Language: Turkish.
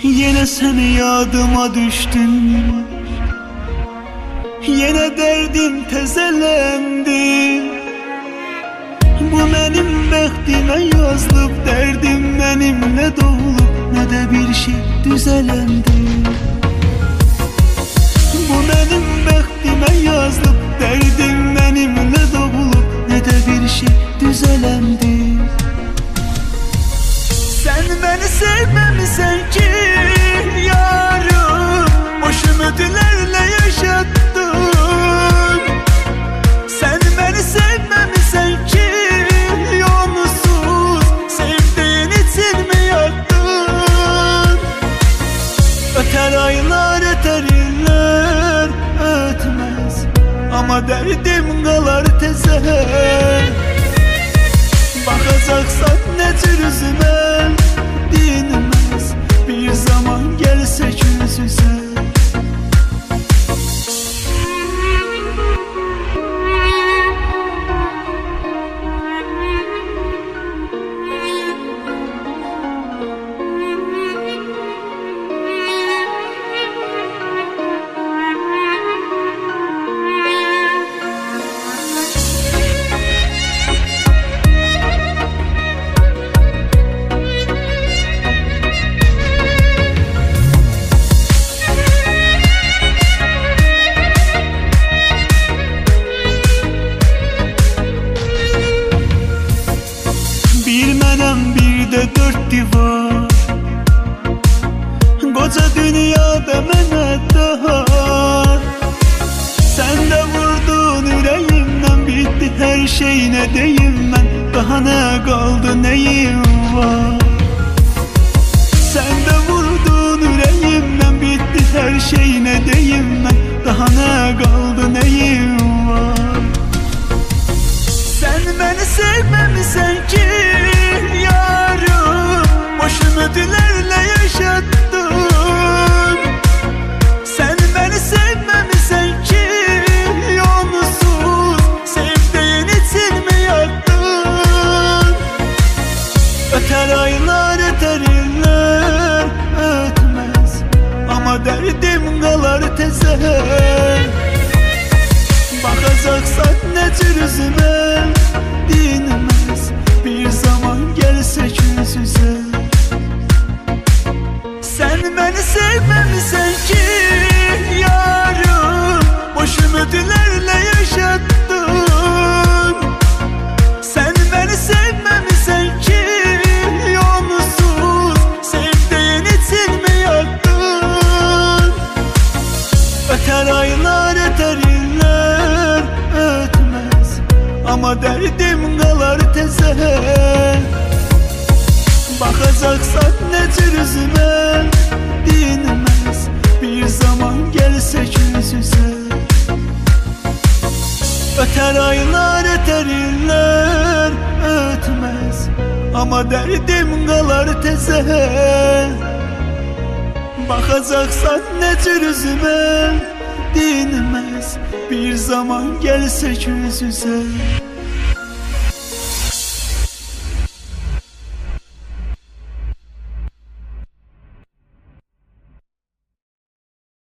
Yine seni yadıma düştün, yine derdin tezelendi. Bu benim bəxtimə yazılıb, derdim benimle doğulup, ne de bir şey düzelendi. Bu benim bəxtimə yazılıb, derdim benimle doğulup, ne de bir şey düzelendi. Sen beni sevmemişsen ki yarım, boş ümitlerle yaşattın. Sen beni sevmemişsen ki yolsuz, sevdiğin için mi yattın? Öter aylar, öter yıllar, ötmez ama derdim kalar tezer. Bakacaksan ne tür üzüme dinmez, bir zaman gelsek yüz yüze. Bir de dört divar, koca dünyada mənə dar. Sen de vurdun yüreğimden, bitti her şey, ne deyim ben, daha ne kaldı, neyim var? Sen de vurdun yüreğimden, bitti her şey, ne deyim ben, daha ne kaldı, neyim var? Sen beni sevmemişsen ki yarım, boş ümitlerle yaşattın. Sen beni sevmemişsen ki yolsuz, sevdiğin için mi yattın? Öter aylar, öter yıllar, ötmez ama derdim kalar tezer. Bakacaksan ne tür üzüme dinmez, bir zaman gelsek yüz yüze. Sen beni sevmemişsen ki yarım, boş ümitlerle yaşattın. Sen beni sevmemişsen ki yolsuz, sevdiğin için mi yattın? Öter aylar, öter yıllar, ötmez ama derdim kalar tezer. Bakacaksan ne tür üzüme dinmez, bir zaman gelsek yüz yüze. Öter aylar, öter yıllar, ötmez ama derdim kalar tezer. Bakacaksan ne tür üzüme dinmez, bir zaman gelsek yüz yüze.